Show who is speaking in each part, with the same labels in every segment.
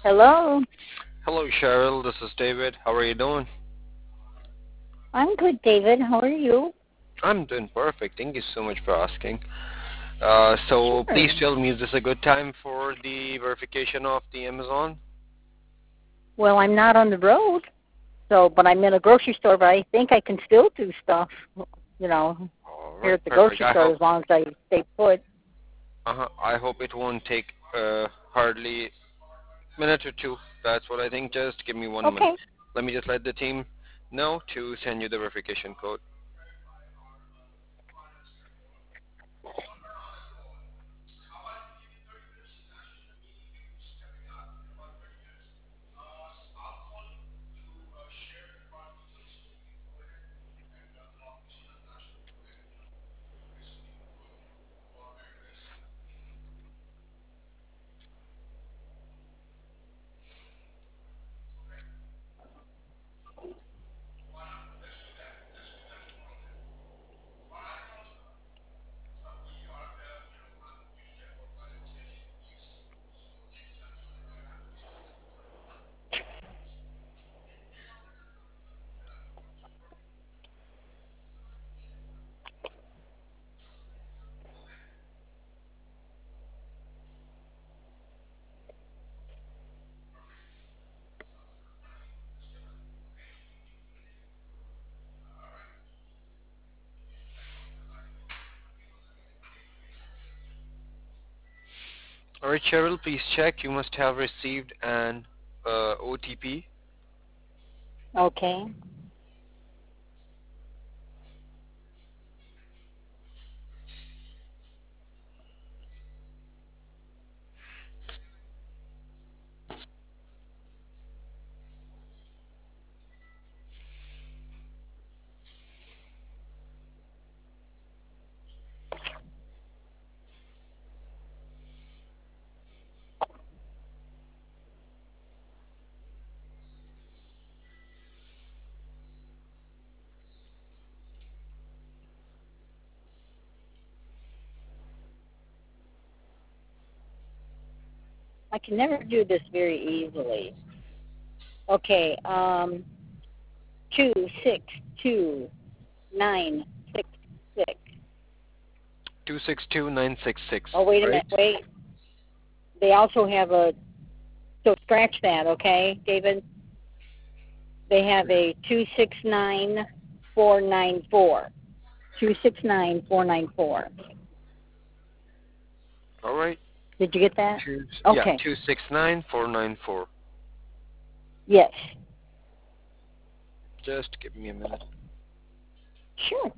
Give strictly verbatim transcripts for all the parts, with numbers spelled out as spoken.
Speaker 1: Hello.
Speaker 2: Hello, Cheryl. This is David. How are you doing?
Speaker 1: I'm good, David. How are you?
Speaker 2: I'm doing perfect. Thank you so much for asking. Uh, so please
Speaker 1: Sure.
Speaker 2: tell me, is this a good time for the verification of the Amazon?
Speaker 1: Well, I'm not on the road, so but I'm in a grocery store, but I think I can still do stuff, you know,
Speaker 2: All
Speaker 1: here
Speaker 2: right,
Speaker 1: at the
Speaker 2: perfect.
Speaker 1: grocery
Speaker 2: I
Speaker 1: store
Speaker 2: hope
Speaker 1: as long as I stay put.
Speaker 2: uh I hope it won't take uh, hardly minute or two. That's what I think. Just give me one minute.
Speaker 1: Okay.
Speaker 2: Let me just let the team know to send you the verification code. All right, Cheryl, please check. You must have received an uh, O T P.
Speaker 1: Okay. I can never do this very easily. Okay. Um, two six two nine six six.
Speaker 2: two six two nine six six,
Speaker 1: Oh, wait a
Speaker 2: right?
Speaker 1: minute. Wait. They also have a. So scratch that, okay, David? They have a two six nine four nine four. Two six nine four nine four.
Speaker 2: All right.
Speaker 1: Did you get that?
Speaker 2: Two, yeah,
Speaker 1: Okay.
Speaker 2: two six nine four nine four.
Speaker 1: Yes.
Speaker 2: Just give me a minute.
Speaker 1: Sure.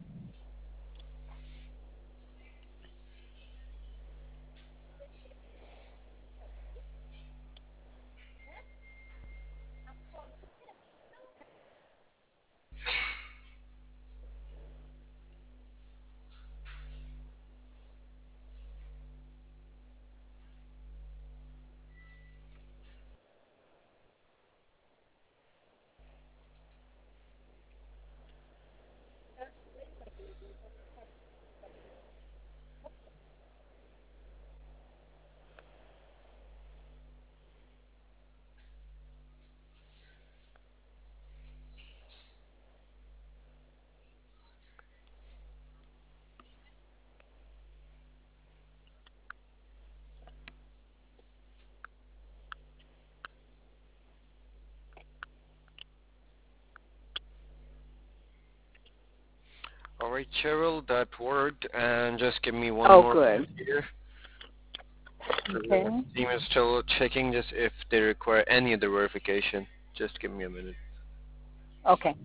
Speaker 2: All right, Cheryl, that worked. And just give me one
Speaker 1: Oh,
Speaker 2: more
Speaker 1: good.
Speaker 2: minute here.
Speaker 1: Okay.
Speaker 2: The team is still checking just if they require any other verification. Just give me a minute.
Speaker 1: Okay.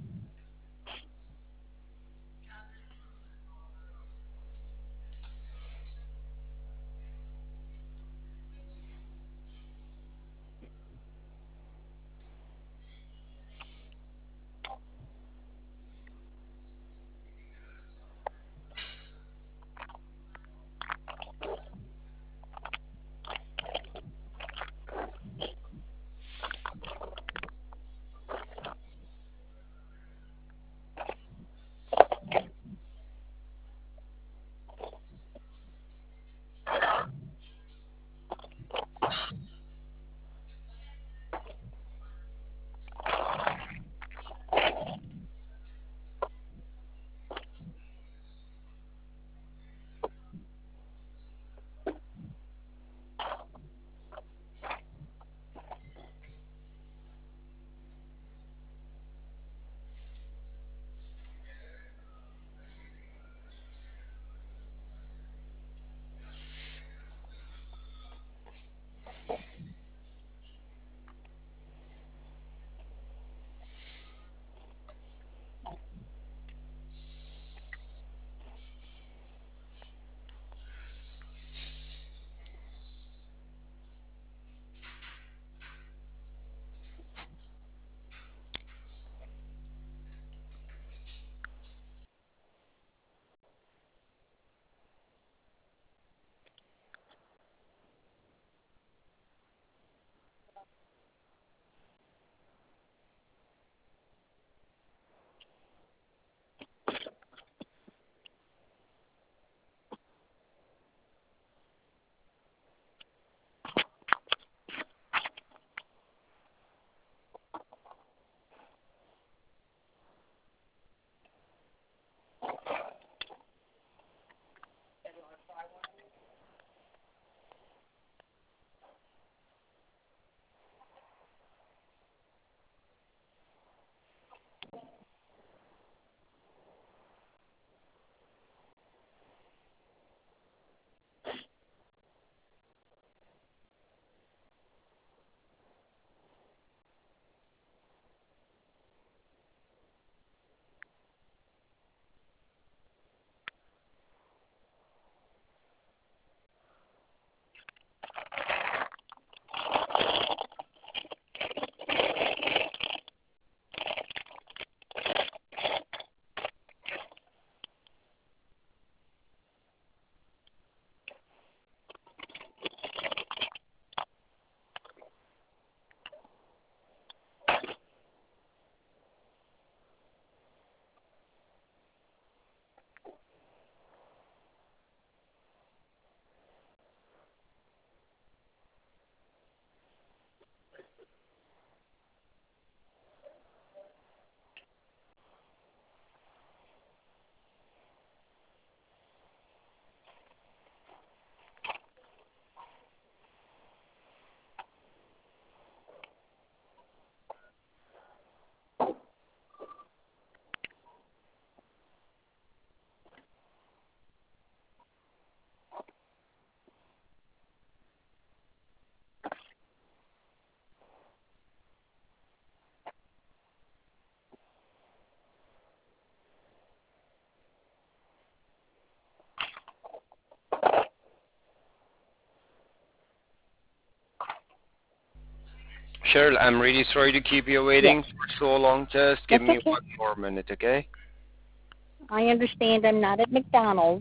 Speaker 2: Cheryl, I'm really sorry to keep you waiting
Speaker 1: Yes.
Speaker 2: for so long. Just give
Speaker 1: That's
Speaker 2: me
Speaker 1: okay.
Speaker 2: one more minute, okay?
Speaker 1: I understand I'm not at McDonald's.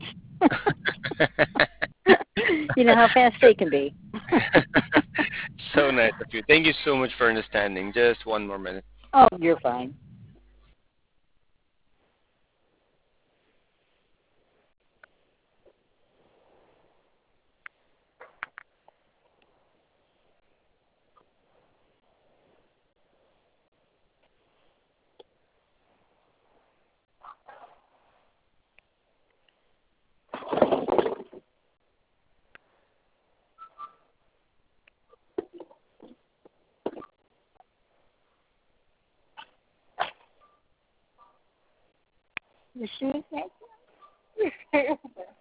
Speaker 1: You know how fast they can be.
Speaker 2: So nice of you. Thank you so much for understanding. Just one more minute.
Speaker 1: Oh, you're fine. The shoes next.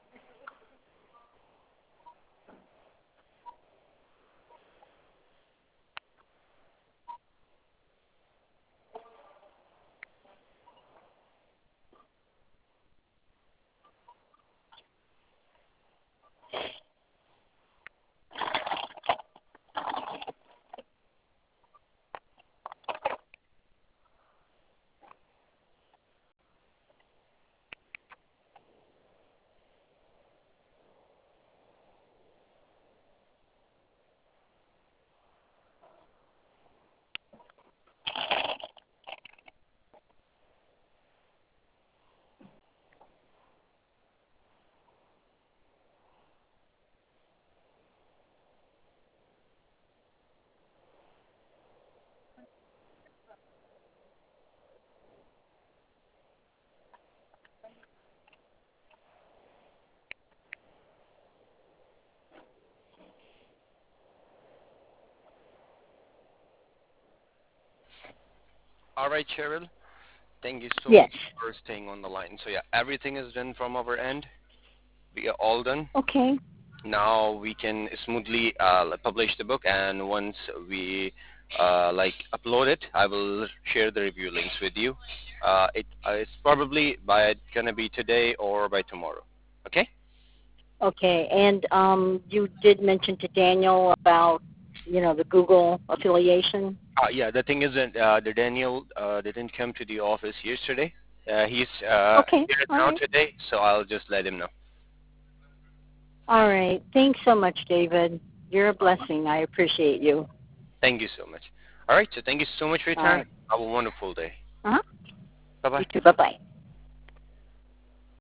Speaker 2: All right, Cheryl. Thank you so much
Speaker 1: Yes.
Speaker 2: for staying on the line. So yeah, everything is done from our end. We are all done.
Speaker 1: Okay.
Speaker 2: Now we can smoothly uh, publish the book, and once we uh, like upload it, I will share the review links with you. Uh, it uh, it's probably by gonna be today or by tomorrow. Okay?
Speaker 1: Okay. And um, you did mention to Daniel about, you know, the Google affiliation.
Speaker 2: Uh, yeah. The thing is that uh, the Daniel uh, didn't come to the office yesterday. Uh, he's uh,
Speaker 1: Okay.
Speaker 2: here
Speaker 1: All
Speaker 2: now
Speaker 1: right.
Speaker 2: today, so I'll just let him know.
Speaker 1: All right. Thanks so much, David. You're a blessing. I appreciate you.
Speaker 2: Thank you so much. All right. So thank you so much for your
Speaker 1: All
Speaker 2: time.
Speaker 1: right.
Speaker 2: Have a wonderful day.
Speaker 1: Uh huh.
Speaker 2: Bye bye.
Speaker 1: You too. Bye bye.